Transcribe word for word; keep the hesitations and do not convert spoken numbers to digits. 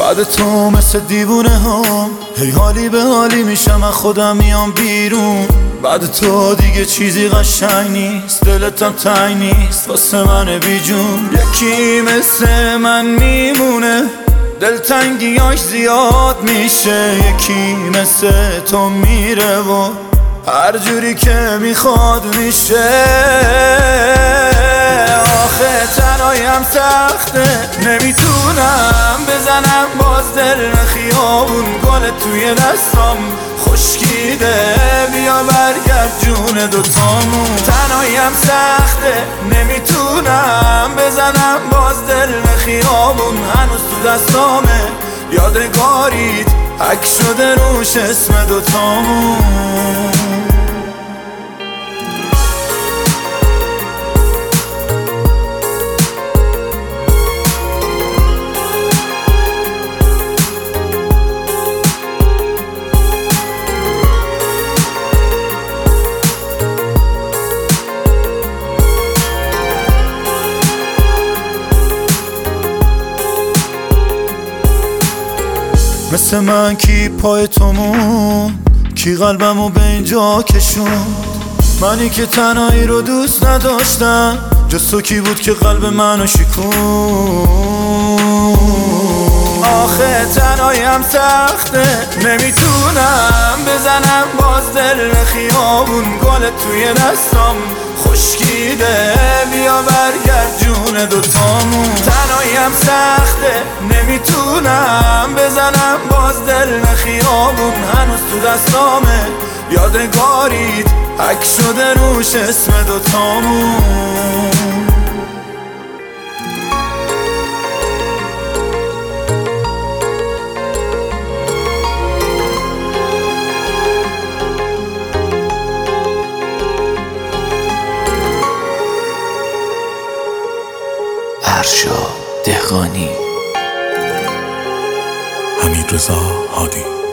بعد تو مثل دیوونه هم هی حالی به حالی میشم از خودم میام بیرون. بعد تو دیگه چیزی قشنگ نیست، دلتم تنگ نیست واسه من بیجون. یکی مثل من میمونه دلتنگیاش زیاد میشه، یکی مثل تو میره و هر جوری که میخواد میشه. آخه تنهاییم سخته نمیتونم بزنم باز دل خیابون. گل توی دستام خشکیده بیا برگرد جون دوتامون. تنهاییم سخته نمیتونم بزنم باز دل خیابون. هنوز تو دستامه یادگاریت عکس شده روش اسم دوتامون. مثل من کی پای تو مون، کی قلبمو به اینجا کشون. منی که تنهایی رو دوست نداشتم، جز تو کی بود که قلب منو شکون. آخه تنهاییم سخته نمیتونم بزنم باز دل خیابون. گل توی دستام خشکیده بیا برگرد جون دوتامون. تنهاییم سخته نمیتونم بزنم باز دل خیابون. هنوز تو دستامه یادگاریت عکس شده روش اسم دوتامون. ارشاد دهقانی. حمیدرضا هادی.